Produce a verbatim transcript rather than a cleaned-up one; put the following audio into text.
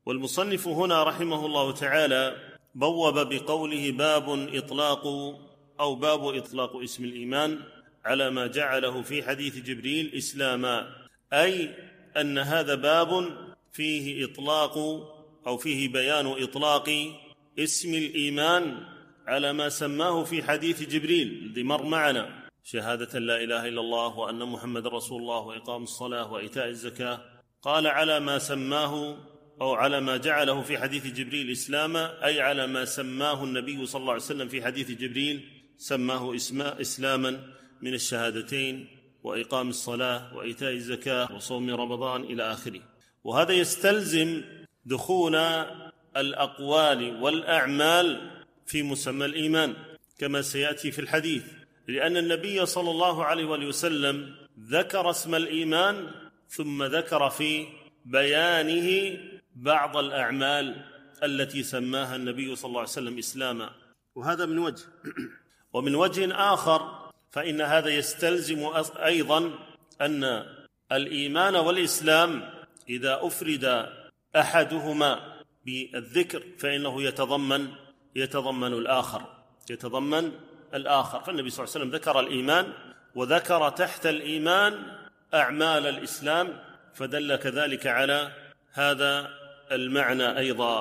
والمصنف هنا رحمه الله تعالى بوب بقوله باب إطلاق أو باب إطلاق اسم الإيمان على ما جعله في حديث جبريل إسلاما، أي أن هذا باب فيه إطلاق أو فيه بيان إطلاق اسم الإيمان على ما سماه في حديث جبريل الذي مر معنا، شهادة لا إله إلا الله وأن محمد رسول الله وإقام الصلاة وإيتاء الزكاة. قال على ما سماه أو على ما جعله في حديث جبريل إسلاما، أي على ما سماه النبي صلى الله عليه وسلم في حديث جبريل، سماه إسلاما من الشهادتين وإقام الصلاة وإيتاء الزكاة وصوم رمضان إلى آخره. وهذا يستلزم دخول الأقوال والأعمال في مسمى الإيمان كما سيأتي في الحديث، لأن النبي صلى الله عليه وآله وسلم ذكر اسم الإيمان ثم ذكر في بيانه بعض الأعمال التي سماها النبي صلى الله عليه وسلم إسلاما، وهذا من وجه. ومن وجه آخر فإن هذا يستلزم أيضا أن الإيمان والإسلام إذا أفرد أحدهما بالذكر فإنه يتضمن يتضمن الآخر يتضمن الآخر فالنبي صلى الله عليه وسلم ذكر الإيمان وذكر تحت الإيمان أعمال الإسلام، فدل كذلك على هذا المعنى أيضا.